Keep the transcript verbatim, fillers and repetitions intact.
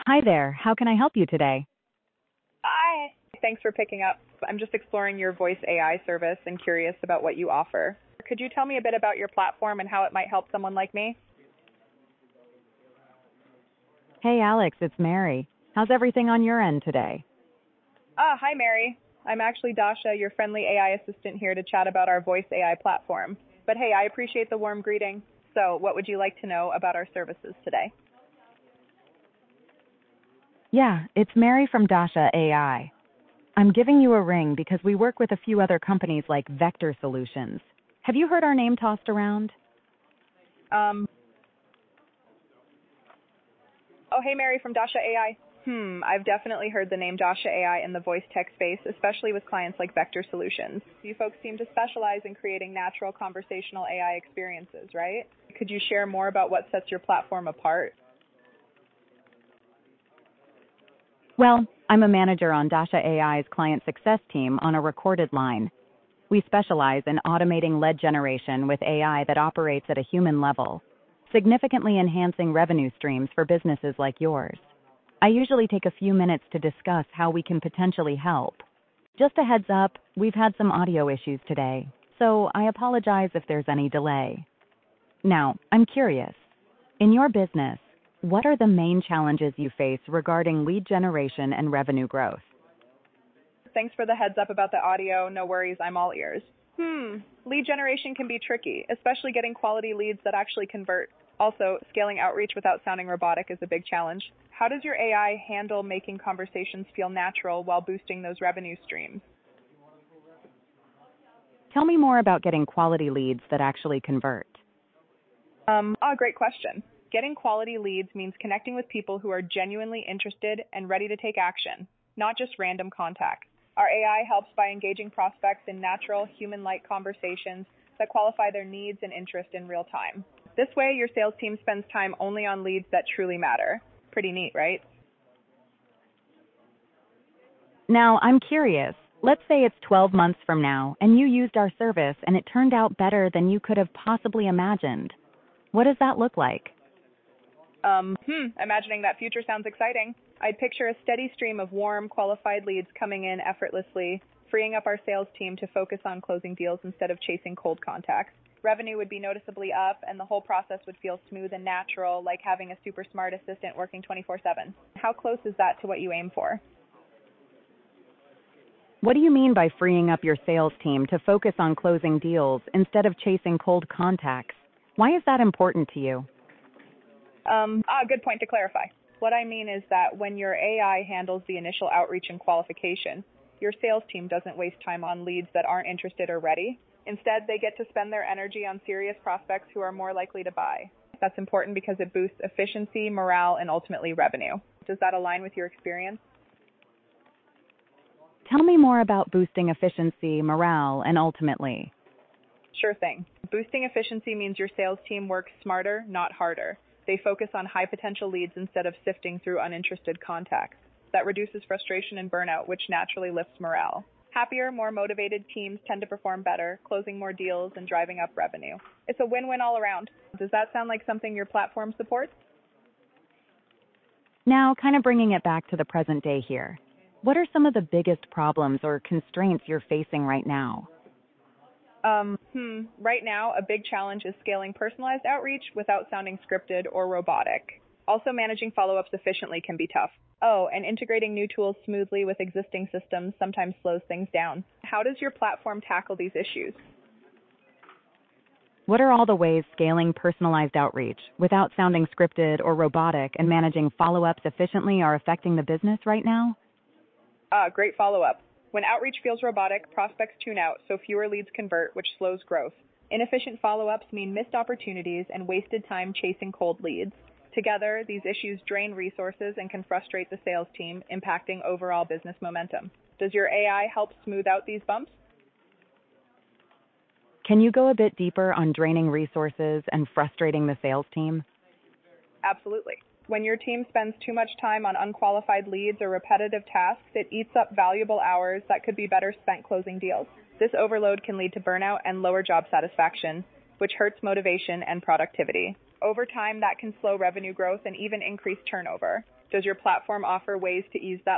Hi there, how can I help you today? Hi. Thanks for picking up. I'm just exploring your voice A I service and curious about what you offer. Could you tell me a bit about your platform and how it might help someone like me? Hey Alex, it's Mary. How's everything on your end today? Ah, hi, Mary. I'm actually Dasha, your friendly A I assistant here to chat about our voice A I platform. But hey, I appreciate the warm greeting. So, what would you like to know about our services today? Yeah, it's Mary from Dasha A I. I'm giving you a ring because we work with a few other companies like Vector Solutions. Have you heard our name tossed around? Um, oh, hey, Mary from Dasha A I. Hmm, I've definitely heard the name Dasha A I in the voice tech space, especially with clients like Vector Solutions. You folks seem to specialize in creating natural conversational A I experiences, right? Could you share more about what sets your platform apart? Well, I'm a manager on Dasha A I's client success team on a recorded line. We specialize in automating lead generation with A I that operates at a human level, significantly enhancing revenue streams for businesses like yours. I usually take a few minutes to discuss how we can potentially help. Just a heads up, we've had some audio issues today, so I apologize if there's any delay. Now, I'm curious. In your business, what are the main challenges you face regarding lead generation and revenue growth? Thanks for the heads up about the audio. No worries, I'm all ears. Hmm, lead generation can be tricky, especially getting quality leads that actually convert. Also, scaling outreach without sounding robotic is a big challenge. How does your A I handle making conversations feel natural while boosting those revenue streams? Tell me more about getting quality leads that actually convert. Um, ah, great question. Getting quality leads means connecting with people who are genuinely interested and ready to take action, not just random contacts. Our A I helps by engaging prospects in natural, human-like conversations that qualify their needs and interest in real time. This way, your sales team spends time only on leads that truly matter. Pretty neat, right? Now, I'm curious. Let's say it's twelve months from now, and you used our service and it turned out better than you could have possibly imagined. What does that look like? Um, hmm, imagining that future sounds exciting. I'd picture a steady stream of warm, qualified leads coming in effortlessly, freeing up our sales team to focus on closing deals instead of chasing cold contacts. Revenue would be noticeably up, and the whole process would feel smooth and natural, like having a super smart assistant working twenty-four seven. How close is that to what you aim for? What do you mean by freeing up your sales team to focus on closing deals instead of chasing cold contacts? Why is that important to you? Um, ah, good point to clarify. What I mean is that when your A I handles the initial outreach and qualification, your sales team doesn't waste time on leads that aren't interested or ready. Instead, they get to spend their energy on serious prospects who are more likely to buy. That's important because it boosts efficiency, morale, and ultimately revenue. Does that align with your experience? Tell me more about boosting efficiency, morale, and ultimately. Sure thing. Boosting efficiency means your sales team works smarter, not harder. They focus on high potential leads instead of sifting through uninterested contacts. That reduces frustration and burnout, which naturally lifts morale. Happier, more motivated teams tend to perform better, closing more deals and driving up revenue. It's a win-win all around. Does that sound like something your platform supports? Now, kind of bringing it back to the present day here. What are some of the biggest problems or constraints you're facing right now? Um, hmm, right now, a big challenge is scaling personalized outreach without sounding scripted or robotic. Also, managing follow-ups efficiently can be tough. Oh, and integrating new tools smoothly with existing systems sometimes slows things down. How does your platform tackle these issues? What are all the ways scaling personalized outreach without sounding scripted or robotic and managing follow-ups efficiently are affecting the business right now? Ah, great follow-up. When outreach feels robotic, prospects tune out, so fewer leads convert, which slows growth. Inefficient follow-ups mean missed opportunities and wasted time chasing cold leads. Together, these issues drain resources and can frustrate the sales team, impacting overall business momentum. Does your A I help smooth out these bumps? Can you go a bit deeper on draining resources and frustrating the sales team? Absolutely. When your team spends too much time on unqualified leads or repetitive tasks, it eats up valuable hours that could be better spent closing deals. This overload can lead to burnout and lower job satisfaction, which hurts motivation and productivity. Over time, that can slow revenue growth and even increase turnover. Does your platform offer ways to ease that